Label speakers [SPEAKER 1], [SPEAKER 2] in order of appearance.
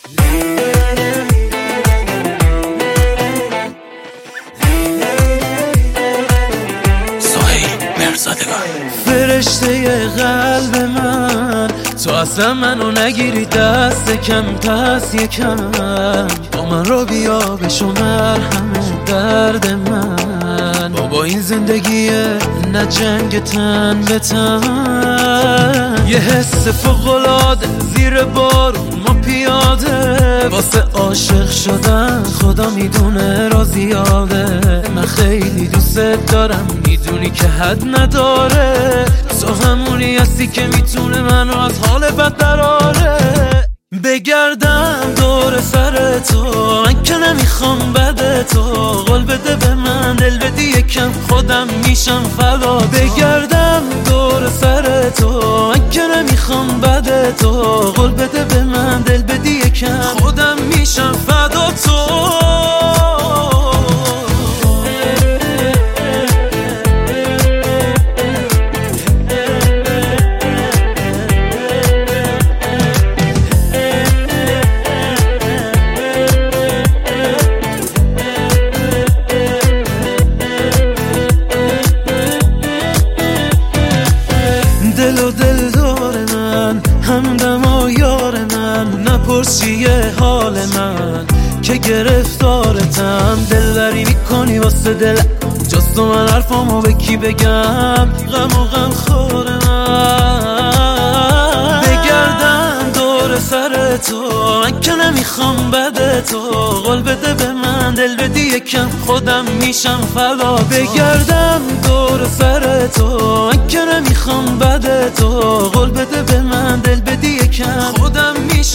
[SPEAKER 1] فرشته قلب من، تو اصلا منو نگیری دست کم، پس یکم با من رو بیا بشو مرهم درد من. بابا این زندگیه نه جنگ تن به تن، یه حس فوق‌العاده زیر بارون ما پیاده، واسه عاشق شدن خدا میدونه را زیاده. من خیلی دوست دارم، میدونی که حد نداره، تو همونی هستی که میتونه منو از حال بد دراره. بگردم دور سر تو، من که نمیخوام بده تو، قول بده به من دل بدی یکم، خودم میشم فدا. بگردم دور سر تو، من که نمیخوام بده تو، قول بده به من دل بدی یکم، خودم میشم فدا تو. دل و دل دار من، همدم و یار من، نپرس چیه حال من که گرفتارتم. دلبری میکنی واسه دل، جز تو من حرفامو به کی بگم، غم و غم خور من. بگردم دور سر تو، من که نمیخوام بده تو، قول بده به من دل بدی یکم، خودم میشم فدا. بگردم دور سر تو، من که نمیخوام بده تو، قول بده به من دل بدی یکم، خودم میشم